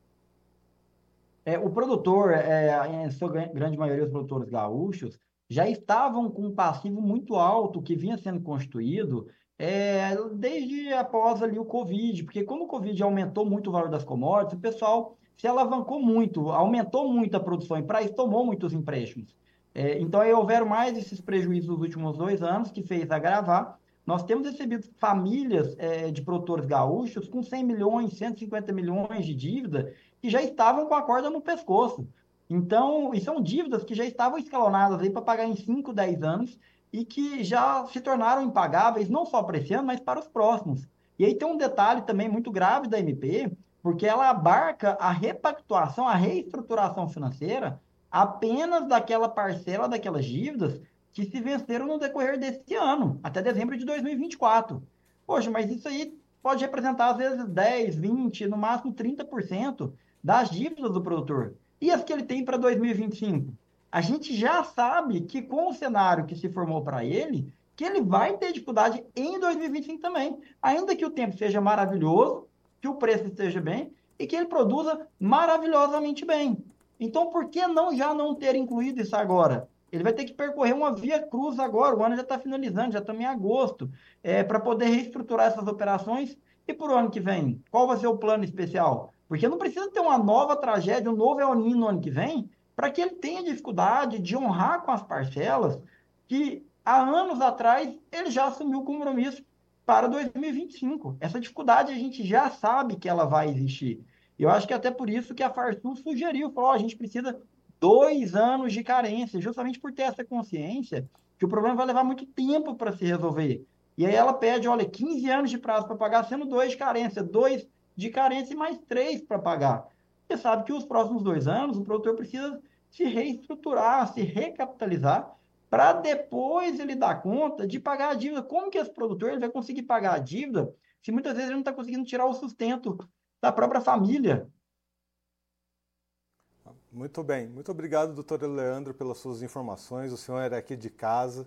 É, o produtor, é, em sua grande maioria dos produtores gaúchos, já estavam com um passivo muito alto que vinha sendo constituído é, desde após ali o Covid, porque como o Covid aumentou muito o valor das commodities, o pessoal se alavancou muito, aumentou muito a produção e para isso tomou muitos empréstimos. É, então aí houveram mais esses prejuízos nos últimos dois anos, que fez agravar. Nós temos recebido famílias é, de produtores gaúchos com cem milhões, cento e cinquenta milhões de dívida, que já estavam com a corda no pescoço. Então, e são dívidas que já estavam escalonadas aí para pagar em cinco, dez anos e que já se tornaram impagáveis, não só para esse ano, mas para os próximos. E aí tem um detalhe também muito grave da M P, porque ela abarca a repactuação, a reestruturação financeira apenas daquela parcela daquelas dívidas que se venceram no decorrer desse ano, até dezembro de dois mil e vinte e quatro. Poxa, mas isso aí pode representar às vezes dez, vinte, no máximo trinta por cento das dívidas do produtor. E as que ele tem para dois mil e vinte e cinco? A gente já sabe que com o cenário que se formou para ele, que ele vai ter dificuldade em dois mil e vinte e cinco também. Ainda que o tempo seja maravilhoso, que o preço esteja bem e que ele produza maravilhosamente bem. Então, por que não já não ter incluído isso agora? Ele vai ter que percorrer uma via cruz agora, o ano já está finalizando, já estamos em agosto, é, para poder reestruturar essas operações. E para o ano que vem, qual vai ser o plano especial? Porque não precisa ter uma nova tragédia, um novo El Niño no ano que vem, para que ele tenha dificuldade de honrar com as parcelas que há anos atrás ele já assumiu o compromisso para dois mil e vinte e cinco. Essa dificuldade a gente já sabe que ela vai existir. E eu acho que até por isso que a Farsul sugeriu, falou, oh, a gente precisa dois anos de carência, justamente por ter essa consciência que o problema vai levar muito tempo para se resolver. E aí ela pede, olha, quinze anos de prazo para pagar, sendo dois de carência, dois de carência e mais três para pagar. Você sabe que os próximos dois anos o produtor precisa se reestruturar, se recapitalizar, para depois ele dar conta de pagar a dívida. Como que esse produtor ele vai conseguir pagar a dívida se muitas vezes ele não está conseguindo tirar o sustento da própria família? Muito bem. Muito obrigado, doutor Leandro, pelas suas informações. O senhor era aqui de casa.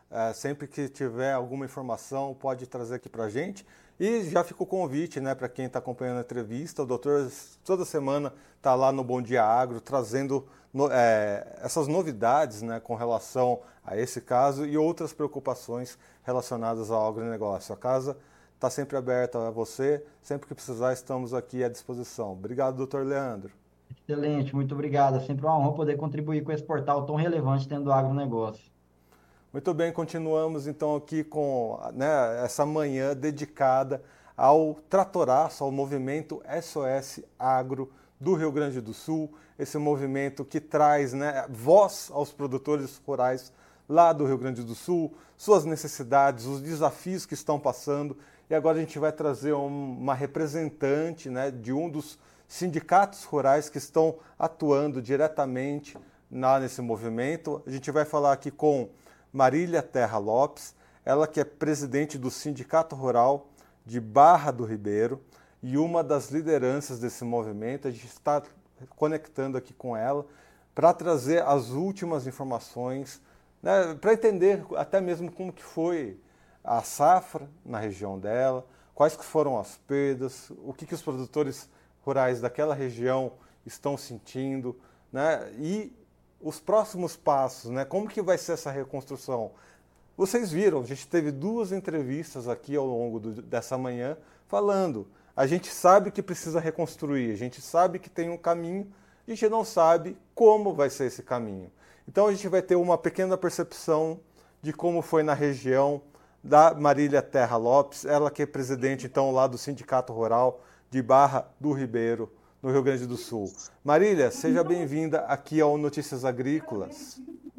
É, sempre que tiver alguma informação, pode trazer aqui para a gente. E já fica o convite, né, para quem está acompanhando a entrevista. O doutor toda semana está lá no Bom Dia Agro, trazendo no, é, essas novidades, né, com relação a esse caso e outras preocupações relacionadas ao agronegócio. A casa está sempre aberta a você. Sempre que precisar, estamos aqui à disposição. Obrigado, doutor Leandro. Excelente, muito obrigado. É sempre uma honra poder contribuir com esse portal tão relevante dentro do agronegócio. Muito bem, continuamos então aqui com, né, essa manhã dedicada ao Tratoraço, ao movimento S O S Agro do Rio Grande do Sul, esse movimento que traz, né, voz aos produtores rurais lá do Rio Grande do Sul, suas necessidades, os desafios que estão passando. E agora a gente vai trazer um, uma representante, né, de um dos sindicatos rurais que estão atuando diretamente na, nesse movimento. A gente vai falar aqui com Marília Terra Lopes, ela que é presidente do Sindicato Rural de Barra do Ribeiro e uma das lideranças desse movimento. A gente está conectando aqui com ela para trazer as últimas informações, né, para entender até mesmo como que foi a safra na região dela, quais que foram as perdas, o que, que os produtores rurais daquela região estão sentindo, né, e os próximos passos, né? Como que vai ser essa reconstrução? Vocês viram, a gente teve duas entrevistas aqui ao longo do, dessa manhã falando. A gente sabe que precisa reconstruir, a gente sabe que tem um caminho, a gente não sabe como vai ser esse caminho. Então a gente vai ter uma pequena percepção de como foi na região da Marília Terra Lopes, ela que é presidente então lá do Sindicato Rural de Barra do Ribeiro, no Rio Grande do Sul. Marília, seja bem-vinda aqui ao Notícias Agrícolas.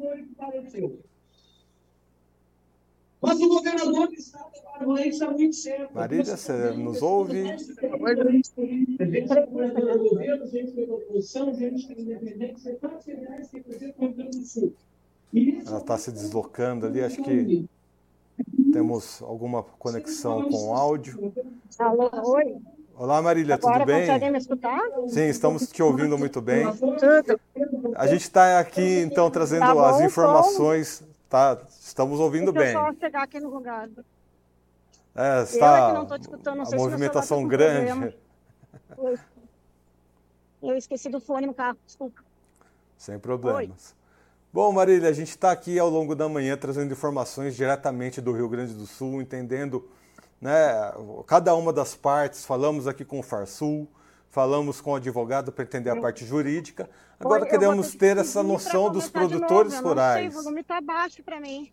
Mas o governador do estado aguardou isso há muito tempo. Marília, você nos ouve? A gente é governador do governo, gente da oposição, gente que é independente, você está federais que fazer com o Rio Grande do Sul. Ela está se deslocando ali, acho que temos alguma conexão com o áudio. Alô, oi. Olá, Marília, Agora tudo bem? conseguem me escutar? Sim, estamos te ouvindo muito bem. Tudo. A gente está aqui, então, trazendo Tá bom, as informações, tá? Estamos ouvindo Deixa bem. eu só chegar aqui no lugar. É, Eu está é que não tô te escutando, não a sei se meu movimentação celular tá com grande. problema. Eu esqueci do fone no carro, desculpa. Sem problemas. Bom, Marília, a gente está aqui ao longo da manhã trazendo informações diretamente do Rio Grande do Sul, entendendo, né, cada uma das partes. Falamos aqui com o Farsul, falamos com o advogado para entender a parte jurídica. Agora Oi, queremos ter, ter essa noção dos produtores novo, rurais. Eu não sei, o volume está baixo para mim.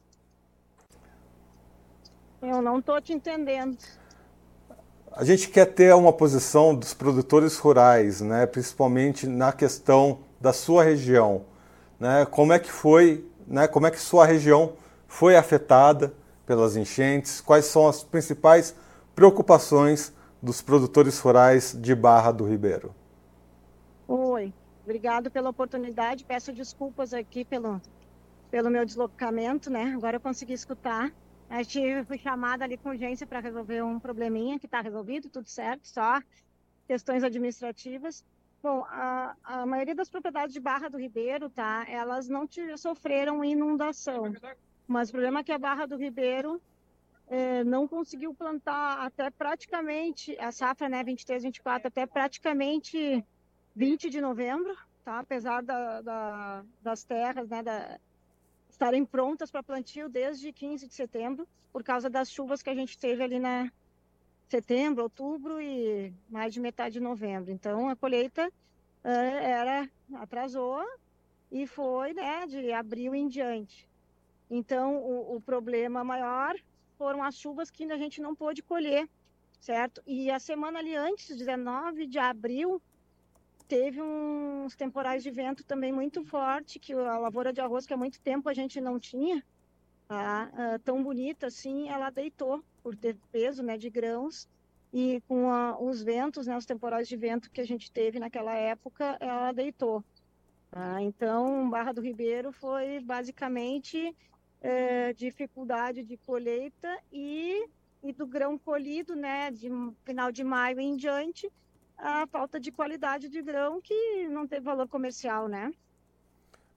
Eu não estou te entendendo. A gente quer ter uma posição dos produtores rurais, né, principalmente na questão da sua região. Né, como é que foi, né, como é que sua região foi afetada pelas enchentes, quais são as principais preocupações dos produtores rurais de Barra do Ribeiro. Oi, obrigado pela oportunidade, peço desculpas aqui pelo, pelo meu deslocamento, né, agora eu consegui escutar. A gente fui chamada ali com urgência para resolver um probleminha que está resolvido, tudo certo, só questões administrativas. Bom, a, a maioria das propriedades de Barra do Ribeiro, tá, elas não te, sofreram inundação, mas o problema é que a Barra do Ribeiro eh, não conseguiu plantar até praticamente, a safra, né, vinte e três, vinte e quatro, até praticamente vinte de novembro, tá, apesar da, da, das terras, né, da, estarem prontas para plantio desde quinze de setembro, por causa das chuvas que a gente teve ali na setembro, outubro e mais de metade de novembro. Então, a colheita uh, era, atrasou e foi, né, de abril em diante. Então, o, o problema maior foram as chuvas que a gente não pôde colher, certo? E a semana ali antes, dezenove de abril, teve uns temporais de vento também muito forte, que a lavoura de arroz, que há muito tempo a gente não tinha, tá, uh, tão bonita assim, ela deitou por ter peso, né, de grãos, e com a, os ventos, né, os temporais de vento que a gente teve naquela época, ela deitou. Tá? Então, Barra do Ribeiro foi basicamente é, dificuldade de colheita e, e do grão colhido, né, de final de maio em diante, a falta de qualidade de grão que não teve valor comercial, né?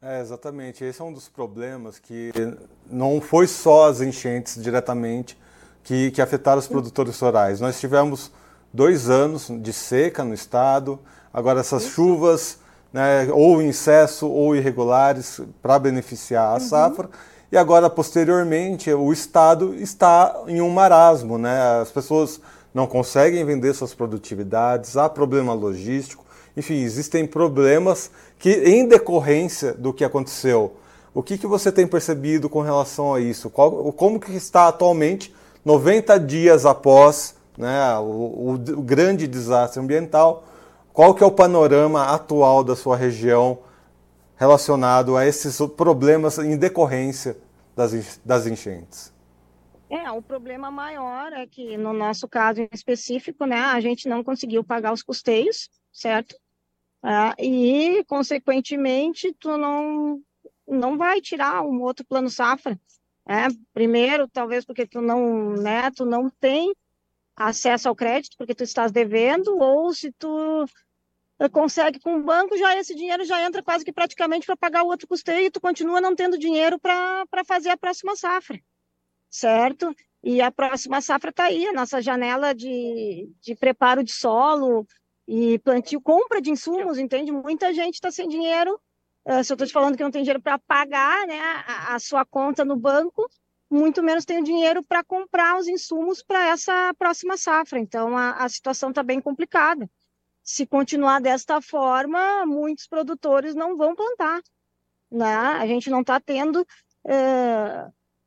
É, exatamente. Esse é um dos problemas que não foi só as enchentes diretamente que, que afetaram os produtores rurais. Nós tivemos dois anos de seca no estado, agora essas Isso. chuvas, né, ou em excesso ou irregulares para beneficiar a uhum. safra, e agora, posteriormente, o estado está em um marasmo, né? As pessoas não conseguem vender suas produtividades, há problema logístico, enfim, existem problemas que, em decorrência do que aconteceu, o que, que você tem percebido com relação a isso? Qual, como que está atualmente, noventa dias após, né, o, o, o grande desastre ambiental, qual que é o panorama atual da sua região relacionado a esses problemas em decorrência das, das enchentes? É, o problema maior é que, no nosso caso em específico, né, a gente não conseguiu pagar os custeios, certo? Ah, e, consequentemente, tu não, não vai tirar um outro plano safra. Né? Primeiro, talvez porque tu não, né, tu não tem acesso ao crédito, porque tu estás devendo, ou se tu consegue com o banco, já esse dinheiro já entra quase que praticamente para pagar o outro custeio e tu continua não tendo dinheiro para fazer a próxima safra, certo? E a próxima safra está aí, a nossa janela de, de preparo de solo e plantio, compra de insumos, entende? Muita gente está sem dinheiro, uh, se eu estou te falando que não tem dinheiro para pagar, né, a, a sua conta no banco, muito menos tem dinheiro para comprar os insumos para essa próxima safra. Então, a, a situação está bem complicada. Se continuar desta forma, muitos produtores não vão plantar, né? A gente não está tendo é,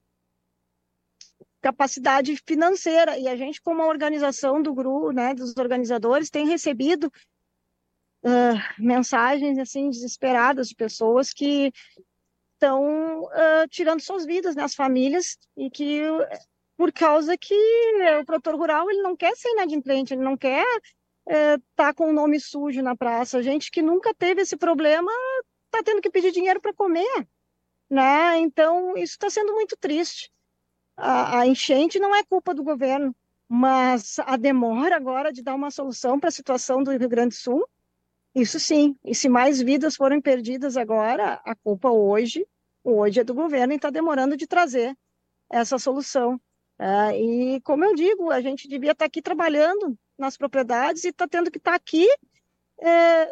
capacidade financeira, e a gente, como a organização do grupo, né, dos organizadores, tem recebido uh, mensagens assim desesperadas de pessoas que estão uh, tirando suas vidas, né, as famílias, e que por causa que o produtor rural ele não quer ser inadimplente, ele não quer É, tá com o nome sujo na praça. Gente que nunca teve esse problema tá tendo que pedir dinheiro para comer, né? Então, isso está sendo muito triste. A, a enchente não é culpa do governo, mas a demora agora de dar uma solução para a situação do Rio Grande do Sul, isso sim. E se mais vidas forem perdidas agora, a culpa hoje, hoje é do governo e está demorando de trazer essa solução. É, e, como eu digo, a gente devia estar aqui trabalhando nas propriedades e está tendo que estar aqui, é,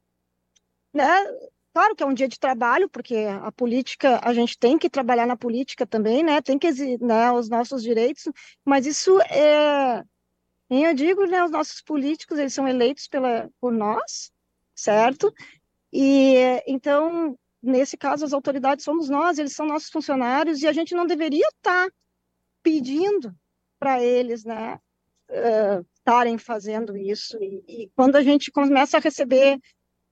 né? Claro que é um dia de trabalho, porque a política, a gente tem que trabalhar na política também, né? Tem que exigir, né, os nossos direitos, mas isso é, eu digo, né, os nossos políticos, eles são eleitos pela, por nós, certo? E então, nesse caso, as autoridades somos nós, eles são nossos funcionários, e a gente não deveria estar pedindo para eles, né, estarem uh, fazendo isso. E, e quando a gente começa a receber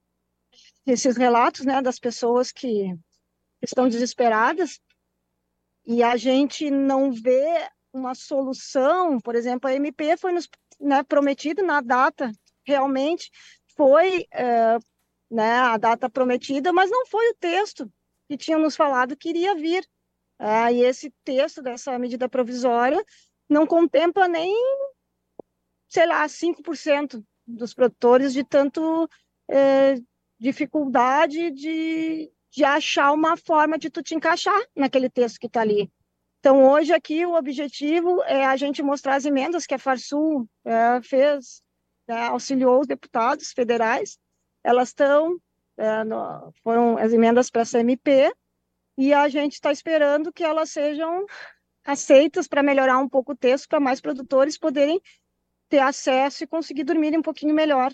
esses relatos, né, das pessoas que estão desesperadas e a gente não vê uma solução, por exemplo, a M P foi nos, né, prometida na data, realmente foi uh, né, a data prometida, mas não foi o texto que tinham nos falado que iria vir. Uh, e esse texto dessa medida provisória não contempla nem, sei lá, cinco por cento dos produtores, de tanto eh, dificuldade de, de achar uma forma de tu te encaixar naquele texto que está ali. Então, hoje aqui, o objetivo é a gente mostrar as emendas que a Farsul eh, fez, né, auxiliou os deputados federais, elas estão, eh, no, foram as emendas para essa M P, e a gente está esperando que elas sejam aceitas para melhorar um pouco o texto, para mais produtores poderem ter acesso e conseguir dormir um pouquinho melhor.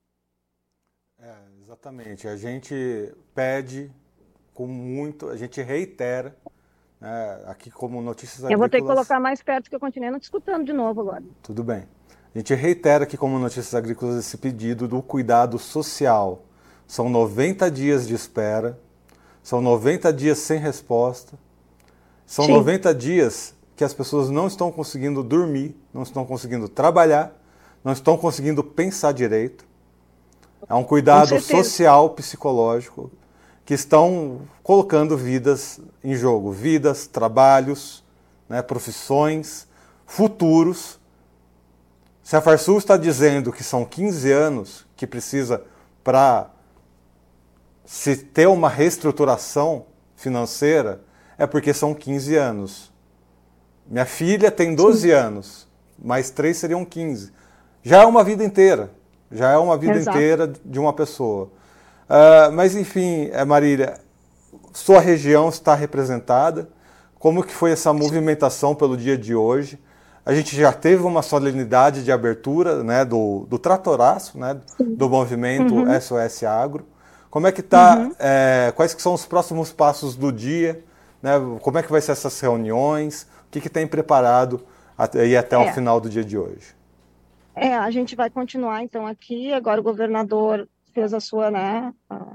É, exatamente. A gente pede com muito, a gente reitera, né, aqui como Notícias Agrícolas... Eu vou ter que colocar mais perto, que eu continuei não te escutando de novo agora. Tudo bem. A gente reitera aqui como Notícias Agrícolas esse pedido do cuidado social. São noventa dias de espera, são noventa dias sem resposta, são Sim. noventa dias que as pessoas não estão conseguindo dormir, não estão conseguindo trabalhar, não estão conseguindo pensar direito. É um cuidado social, psicológico, que estão colocando vidas em jogo. Vidas, trabalhos, né, profissões, futuros. Se a Farsul está dizendo que são quinze anos que precisa para se ter uma reestruturação financeira, é porque são quinze anos. Minha filha tem doze Sim. anos, mais três seriam quinze. Já é uma vida inteira. Já é uma vida Exato. inteira de uma pessoa. Uh, mas, enfim, Marília, sua região está representada. Como que foi essa movimentação pelo dia de hoje? A gente já teve uma solenidade de abertura, né, do, do tratoraço, né, do movimento uhum. S O S Agro. Como é que está? Uhum. É, quais que são os próximos passos do dia? Né, como é que vai ser essas reuniões? O que, que tem preparado até, até é. o final do dia de hoje? É, a gente vai continuar, então, aqui. Agora o governador fez a sua, né... A...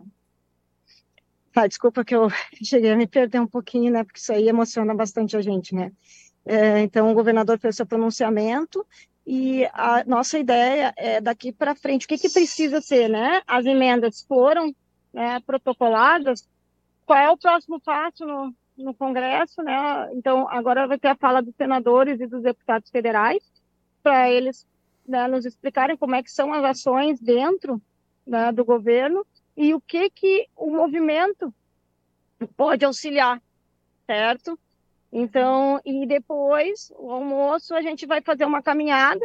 Ah, desculpa que eu cheguei a me perder um pouquinho, né? Porque isso aí emociona bastante a gente, né? É, então, o governador fez seu pronunciamento e a nossa ideia é daqui para frente. O que, que precisa ser, né? As emendas foram, né, protocoladas. Qual é o próximo passo no, no Congresso, né? Então, agora vai ter a fala dos senadores e dos deputados federais para eles, né, nos explicarem como é que são as ações dentro, né, do governo e o que que o movimento pode auxiliar, certo? Então, e depois, o almoço, a gente vai fazer uma caminhada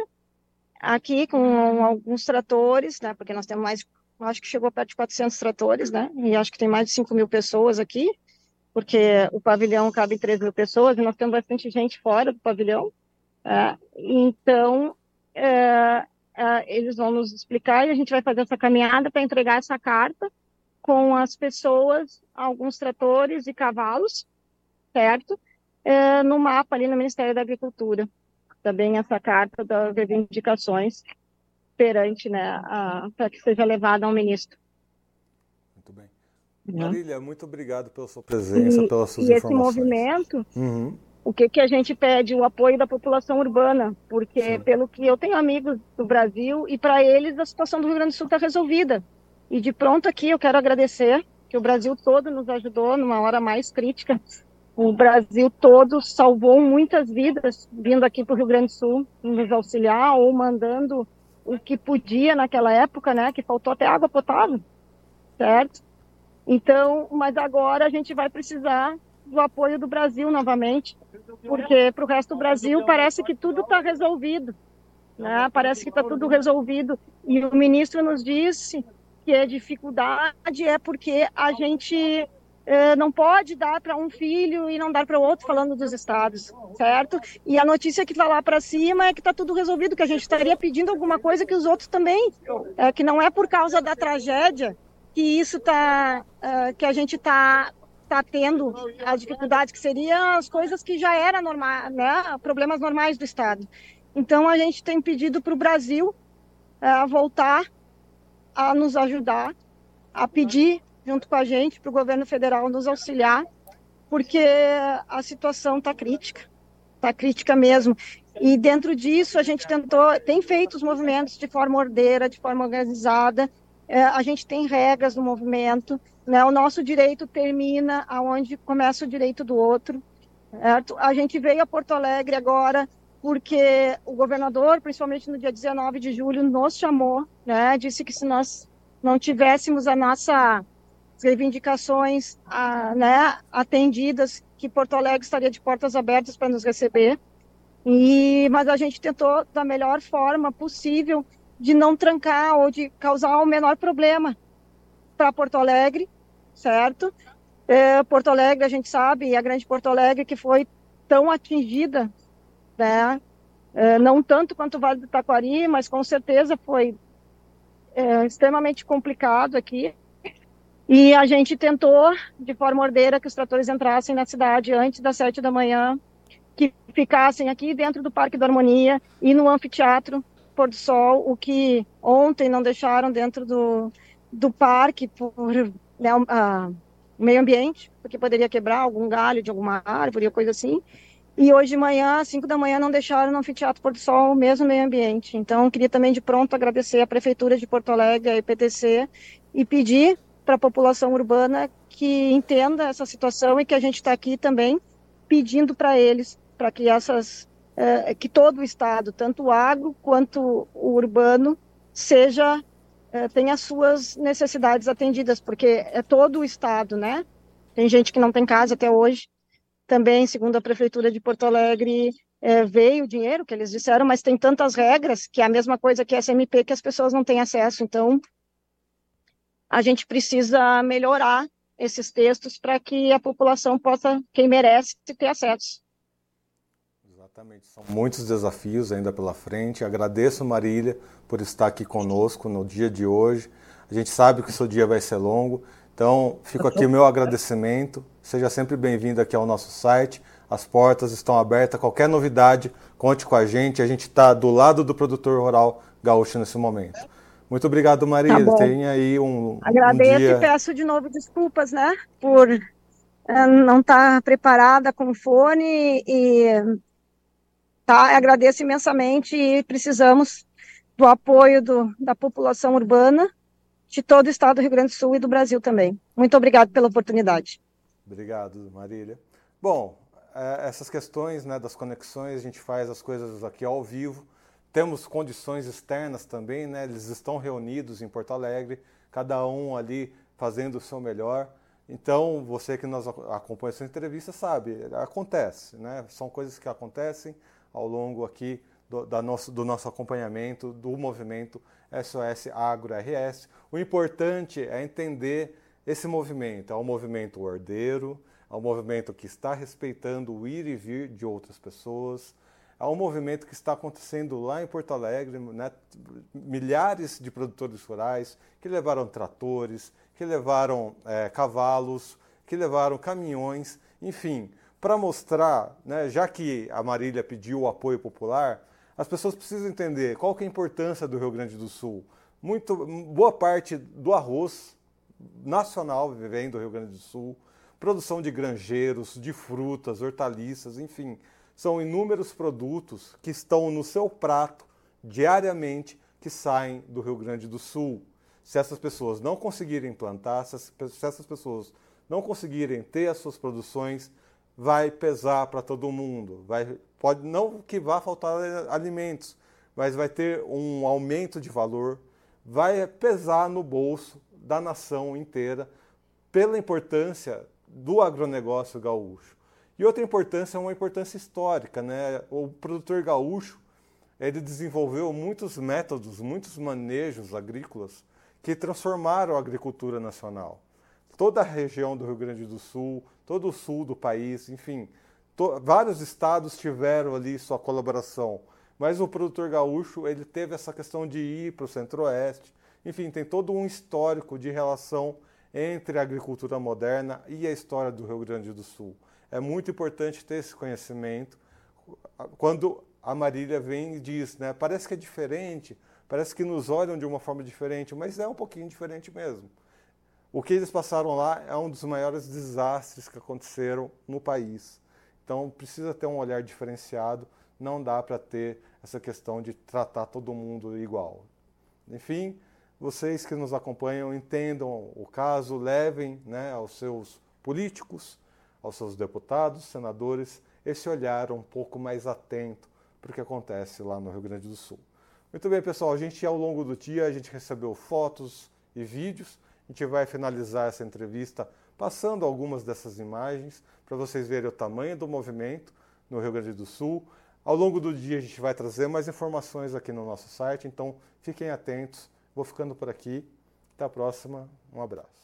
aqui com alguns tratores, né, porque nós temos mais, acho que chegou perto de quatrocentos tratores, né, e acho que tem mais de cinco mil pessoas aqui, porque o pavilhão cabe três mil pessoas, e nós temos bastante gente fora do pavilhão, é, então... É, é, eles vão nos explicar e a gente vai fazer essa caminhada para entregar essa carta com as pessoas, alguns tratores e cavalos, certo? É, no mapa ali no Ministério da Agricultura. Também essa carta das reivindicações perante, né, para que seja levada ao ministro. Muito bem. Marília, muito obrigado pela sua presença, e, pelas suas e informações. E esse movimento... Uhum. O que, que a gente pede? O apoio da população urbana, porque Sim. pelo que eu tenho amigos do Brasil, e para eles a situação do Rio Grande do Sul está resolvida. E de pronto aqui eu quero agradecer, que o Brasil todo nos ajudou numa hora mais crítica. O Brasil todo salvou muitas vidas vindo aqui para o Rio Grande do Sul, nos auxiliar ou mandando o que podia naquela época, né? Que faltou até água potável, certo? Então, mas agora a gente vai precisar do apoio do Brasil novamente, porque para o resto do Brasil parece que tudo está resolvido, né? Parece que está tudo resolvido, e o ministro nos disse que a dificuldade é porque a gente eh, não pode dar para um filho e não dar para o outro, falando dos estados, certo? E a notícia que está lá para cima é que está tudo resolvido, que a gente estaria pedindo alguma coisa que os outros também, é, que não é por causa da tragédia que isso está, uh, que a gente está está tendo as dificuldades, que seriam as coisas que já eram normal, né, problemas normais do Estado. Então, a gente tem pedido para o Brasil uh, voltar a nos ajudar, a pedir, junto com a gente, para o governo federal nos auxiliar, porque a situação está crítica, está crítica mesmo. E dentro disso, a gente tentou, tem feito os movimentos de forma ordeira, de forma organizada, uh, a gente tem regras no movimento, né? O nosso direito termina aonde começa o direito do outro. Certo? A gente veio a Porto Alegre agora porque o governador, principalmente no dia dezenove de julho, nos chamou, né? Disse que se nós não tivéssemos as nossas reivindicações a, né, atendidas, que Porto Alegre estaria de portas abertas para nos receber. E, mas a gente tentou da melhor forma possível de não trancar ou de causar o menor problema para Porto Alegre, certo? É, Porto Alegre, a gente sabe, a grande Porto Alegre que foi tão atingida, né? É, não tanto quanto o Vale do Taquari, mas com certeza foi é, extremamente complicado aqui. E a gente tentou, de forma ordeira, que os tratores entrassem na cidade antes das sete da manhã, que ficassem aqui dentro do Parque da Harmonia e no anfiteatro Pôr do Sol, o que ontem não deixaram dentro do do parque por, né, uh, meio ambiente, porque poderia quebrar algum galho de alguma árvore ou coisa assim, e hoje de manhã, às cinco da manhã, não deixaram no anfiteatro Pôr do Sol o mesmo meio ambiente. Então, queria também de pronto agradecer à Prefeitura de Porto Alegre, a E P T C, e pedir para a população urbana que entenda essa situação e que a gente está aqui também pedindo para eles, para que essas, uh, que todo o estado, tanto o agro quanto o urbano, seja é, tem as suas necessidades atendidas, porque é todo o estado, né? Tem gente que não tem casa até hoje. Também, segundo a Prefeitura de Porto Alegre, é, veio o dinheiro, que eles disseram, mas tem tantas regras, que é a mesma coisa que S M P, que as pessoas não têm acesso. Então, a gente precisa melhorar esses textos para que a população possa, quem merece, ter acesso. Exatamente, são muitos desafios ainda pela frente. Agradeço, Marília, por estar aqui conosco no dia de hoje. A gente sabe que o seu dia vai ser longo, então fico aqui o meu agradecimento. Seja sempre bem-vindo aqui ao nosso site. As portas estão abertas. Qualquer novidade, conte com a gente. A gente está do lado do produtor rural gaúcho nesse momento. Muito obrigado, Marília. Tá Tenha aí um, Agradeço um dia... e peço de novo desculpas, né, por uh, não estar preparada com o fone e tá, agradeço imensamente e precisamos do apoio do, da população urbana de todo o estado do Rio Grande do Sul e do Brasil também. Muito obrigado pela oportunidade. Obrigado, Marília. Bom, essas questões, né, das conexões, a gente faz as coisas aqui ao vivo. Temos condições externas também, né? Eles estão reunidos em Porto Alegre, cada um ali fazendo o seu melhor. Então, você que nos acompanha essa entrevista sabe, acontece, né? São coisas que acontecem ao longo aqui do, da nosso, do nosso acompanhamento do movimento S O S Agro R S. O importante é entender esse movimento. É um movimento ordeiro, é um movimento que está respeitando o ir e vir de outras pessoas. É um movimento que está acontecendo lá em Porto Alegre, né? Milhares de produtores rurais que levaram tratores, que levaram é, cavalos, que levaram caminhões, enfim, para mostrar, né, já que a Marília pediu o apoio popular, as pessoas precisam entender qual que é a importância do Rio Grande do Sul. Muito, boa parte do arroz nacional vem do Rio Grande do Sul, produção de granjeiros, de frutas, hortaliças, enfim, são inúmeros produtos que estão no seu prato diariamente que saem do Rio Grande do Sul. Se essas pessoas não conseguirem plantar, se essas pessoas não conseguirem ter as suas produções, vai pesar para todo mundo. Vai, pode não que vá faltar alimentos, mas vai ter um aumento de valor, vai pesar no bolso da nação inteira pela importância do agronegócio gaúcho. E outra importância é uma importância histórica, né? O produtor gaúcho, ele desenvolveu muitos métodos, muitos manejos agrícolas que transformaram a agricultura nacional. Toda a região do Rio Grande do Sul, todo o sul do país, enfim, to, vários estados tiveram ali sua colaboração. Mas o produtor gaúcho, ele teve essa questão de ir para o centro-oeste. Enfim, tem todo um histórico de relação entre a agricultura moderna e a história do Rio Grande do Sul. É muito importante ter esse conhecimento. Quando a Marília vem e diz, né, parece que é diferente, parece que nos olham de uma forma diferente, mas é um pouquinho diferente mesmo. O que eles passaram lá é um dos maiores desastres que aconteceram no país. Então, precisa ter um olhar diferenciado, não dá para ter essa questão de tratar todo mundo igual. Enfim, vocês que nos acompanham entendam o caso, levem, né, aos seus políticos, aos seus deputados, senadores, esse olhar um pouco mais atento para o que acontece lá no Rio Grande do Sul. Muito bem, pessoal, a gente ao longo do dia, a gente recebeu fotos e vídeos, a gente vai finalizar essa entrevista passando algumas dessas imagens para vocês verem o tamanho do movimento no Rio Grande do Sul. Ao longo do dia a gente vai trazer mais informações aqui no nosso site, então fiquem atentos. Vou ficando por aqui. Até a próxima. Um abraço.